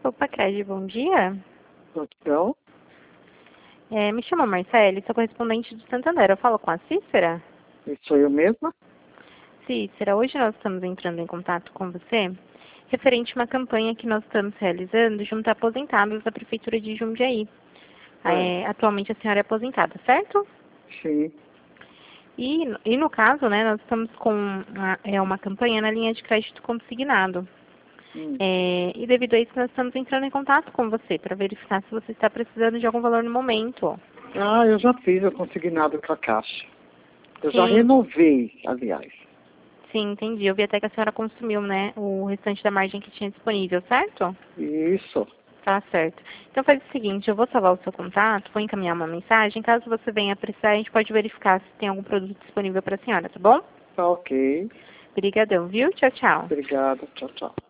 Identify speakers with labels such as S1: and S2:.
S1: Opa, Cred, bom dia.
S2: Então,
S1: Me chamo Marcele, sou correspondente do Santander. Eu falo com a Cícera?
S2: sou eu mesma?
S1: Cícera, hoje nós estamos entrando em contato com você referente a uma campanha que nós estamos realizando junto a aposentados da Prefeitura de Jundiaí. Atualmente a senhora é aposentada, certo?
S2: Sim.
S1: E no caso, né, nós estamos com uma campanha na linha de crédito consignado. E devido a isso, nós estamos entrando em contato com você para verificar se você está precisando de algum valor no momento.
S2: Ah, eu já fiz o consignado com a Caixa. Eu já
S1: Sim.
S2: renovei, aliás.
S1: Sim, entendi. Eu vi até que a senhora consumiu, né, o restante da margem que tinha disponível, certo?
S2: Isso.
S1: Tá certo. Então faz o seguinte, eu vou salvar o seu contato, vou encaminhar uma mensagem. Caso você venha precisar, a gente pode verificar se tem algum produto disponível para a senhora, tá bom?
S2: Tá ok.
S1: Obrigadão, viu? Tchau, tchau.
S2: Obrigado. Tchau, tchau.